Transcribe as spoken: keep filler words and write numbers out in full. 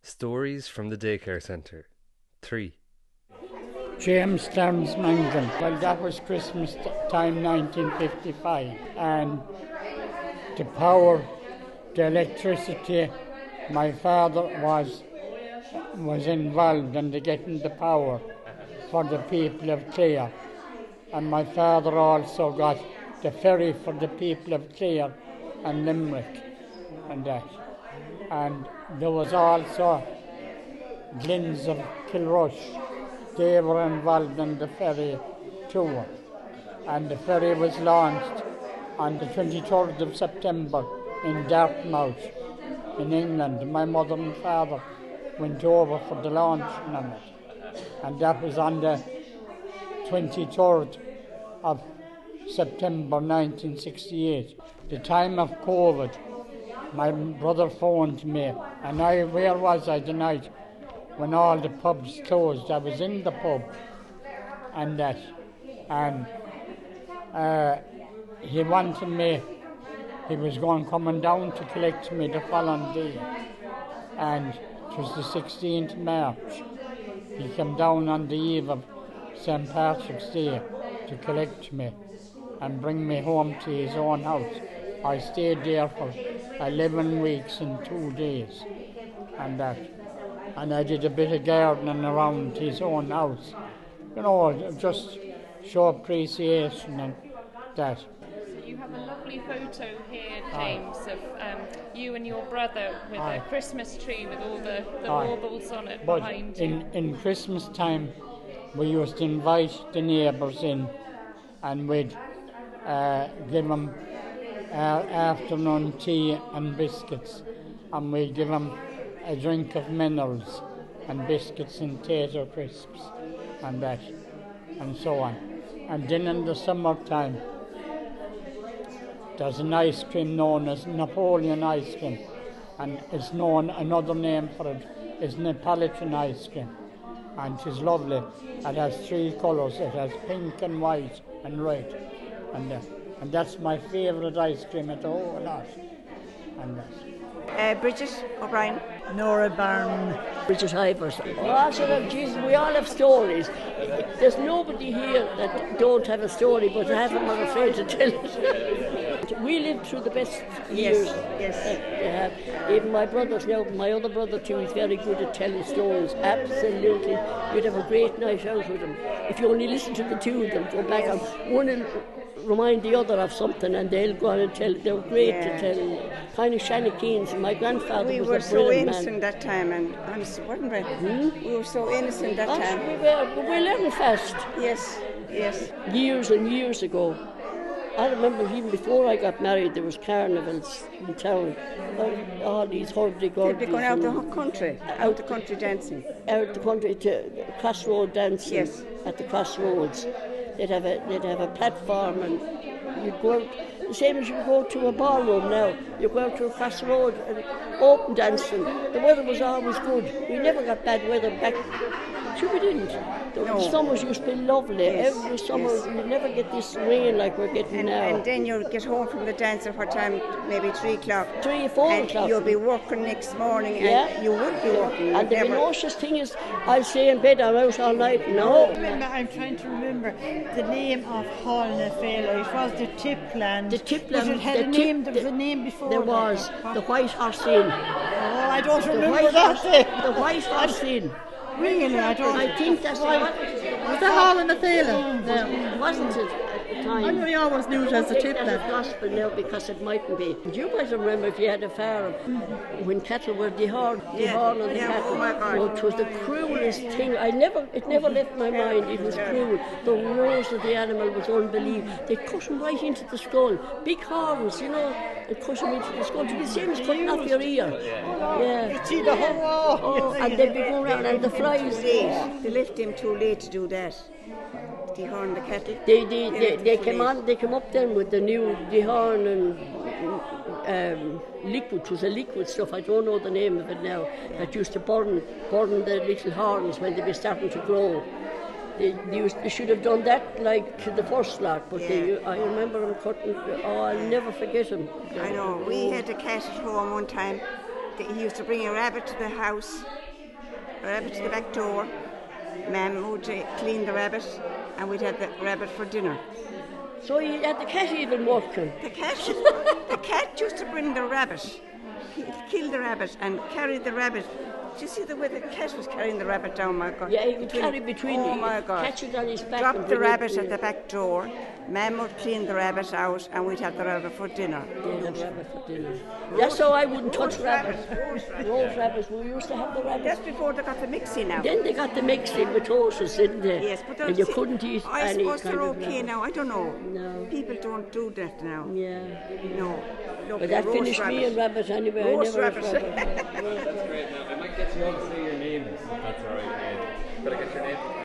Stories from the Daycare Centre. three. James Stearns Mangle. Well, that was Christmas t- time nineteen fifty-five, and the power, the electricity, my father was was involved in the getting the power for the people of Clare, and my father also got the ferry for the people of Clare and Limerick and that. And there was also Glynns of Kilrush. They were involved in the ferry too. And the ferry was launched on the twenty-third of September in Dartmouth in England. My mother and father went over for the launching of it. And that was on the twenty-third of September nineteen sixty-eight. The time of COVID, my brother phoned me, and I, where was I the night when all the pubs closed? I was in the pub, and that, and uh, he wanted me, he was going coming down to collect me the following day, and it was the sixteenth of March. He came down on the eve of Saint Patrick's Day to collect me and bring me home to his own house. I stayed there for eleven weeks and two days, and that, and I did a bit of gardening around his own house, you know, just show appreciation and that. So you have a lovely photo here, James, Aye. of um, you and your brother with Aye. a Christmas tree with all the, the baubles on it but behind you. in, in Christmas time, we used to invite the neighbours in, and we'd uh, give them Uh, afternoon tea and biscuits, and we give them a drink of minerals and biscuits and tater crisps and that, and so on. And then in the summertime, there's an ice cream known as Napoleon ice cream, and it's known, another name for it is Neapolitan ice cream, and it's lovely. It has three colours. It has pink and white and red, and uh, And that's my favourite ice cream at the whole lot. And that's. Uh, Bridget O'Brien. Nora Byrne. Bridget Ivers. Oh, I said, oh, Jesus, we all have stories. There's nobody here that don't have a story, but half of them are afraid to tell it. We lived through the best years. Yes, yes. They have. Even my brothers now, my other brother too, is very good at telling stories. Absolutely. You'd have a great night out with them. If you only listen to the two of them, go back on one and remind the other of something, and they'll go on and tell. They're great yeah. to tell. Kind of Shanna Keynes. My grandfather we was were a so brilliant innocent man. that time, and honestly, weren't we? Hmm? We were so innocent that Gosh, time. We were, but we learned fast. Yes, yes. Years and years ago. I remember even before I got married, there was carnivals in town. All these hurdy-gurdies. They'd be going out the country, out the country dancing. Out the country to crossroad dancing. Yes. At the crossroads. They'd have a they'd have a platform, and you'd go out, the same as you go to a ballroom now. You go out to a crossroad and open dancing. The weather was always good. We never got bad weather back. Sure we didn't. The no. summers used to be lovely. Yes. Every summer yes. you never get this rain like we're getting and, now. And then you'll get home from the dance at what time? Maybe three o'clock. Three or four and o'clock. You'll be working next morning, and yeah. you would be working. And the never... nauseous thing is, I'll stay in bed, I'm out all night. No. Remember, I'm trying to remember the name of Hall na Féile. It was the Tipland. The Tipland. But it had the a tip, name. There was a name before. There was that. the White Horse Inn. Oh, I don't the remember White that. Horse, the White Horse Inn. Really, I don't. I think that's right. What, was the Hall na Féile? No, wasn't it at the time? I really always knew it as the Tipland. It's gospel now because it mightn't be. And you might remember if you had a farm mm-hmm. when cattle were dehorned, yeah. dehorned the yeah. cattle. Oh my God. Oh, it was the cruelest thing. I never, it never left my mind. It was cruel. The nose of the animal was unbelievable. They cut him right into the skull, big horns, you know, and cut him into the skull. To be the same as cutting off your ear. Yeah. You see the whole. Oh, and they'd be going around, and the flies. They left him too late to do that. Dehorn the cattle. They they, they, they came on. They came up then with the new dehorn and um, liquid. It was a liquid stuff. I don't know the name of it now. That used to burn burn the little horns when they were starting to grow. They, they, used, they should have done that like to the first lot, but yeah. they, I remember them cutting. Oh, I'll never forget them. I know. We had a cat at home one time he used to bring a rabbit to the house, a rabbit to the back door. Mum would uh, clean the rabbit, and we'd have the rabbit for dinner. So you had the cat even working? The cat, the cat used to bring the rabbit, He'd kill the rabbit and carry the rabbit. Do you see the way the cat was carrying the rabbit down, my God? Yeah, he would carry between Oh you, my God. catch it on his back. Drop and the bring it rabbit to at you. the back door. Mum would clean the rabbit out, and we'd have the rabbit for dinner. Yeah, have rabbit for dinner. That's how I wouldn't touch roast rabbits. rabbits, roast rabbits, Roast yeah. rabbits, we used to have the rabbits. Just before they got the mixie now. Then they got the mixing with horses, didn't they? Yes, but and you see, couldn't eat I any suppose kind they're of okay rabbit. now. I don't know. No. People don't do that now. Yeah. No. Lovely But that roast finished me and rabbit. rabbit anyway. Roast I never rabbit. had rabbit. That's great now. I might get you all to say your names. That's alright. Better get your name.